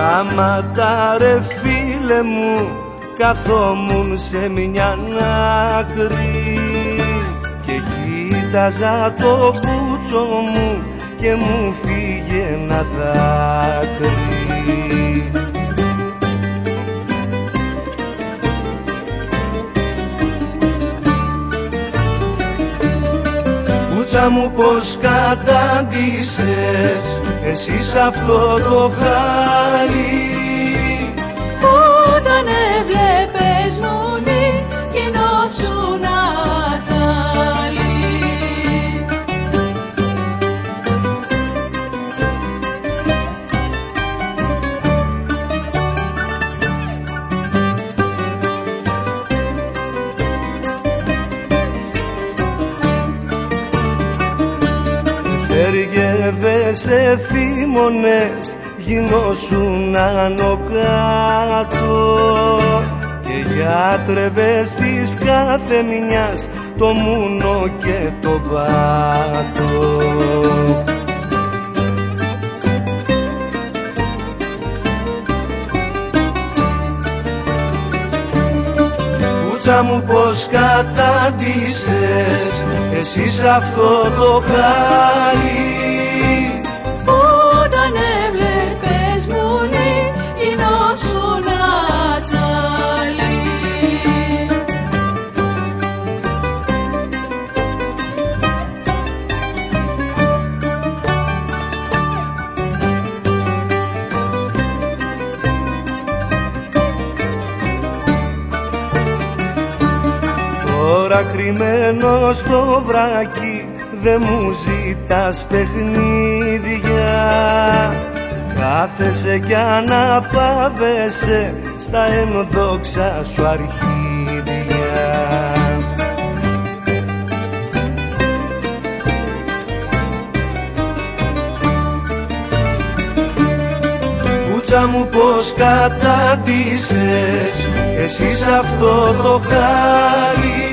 Σταματά ρε φίλε μου, καθόμουν σε μια άκρη και κοίταζα το μπούτσο μου και μου φύγε ένα δάκρυ. Μπούτσα μου πως κατάντησες εσύ σ' αυτό το χάλι, όταν έβλεπες μουνί γινόσουν ατσάλι. Έργευε θύμωνες, γινόσουν άνω κάτω και γιατρεύες της κάθε μιας το μούνο και το πάτο. Μπούτσα μου πως κατάντησες εσύ σ' αυτό το χάλι, όταν έβλεπες μουνί γινόσουν ατσάλι. Τώρα κρυμμένο στο βράκι δε μου ζητάς παιχνίδια, κάθεσαι κι αναπαύεσαι στα ενδόξα σου αρχίδια. Μπούτσα μου πως κατάντησες εσύ σ' αυτό το χάλι,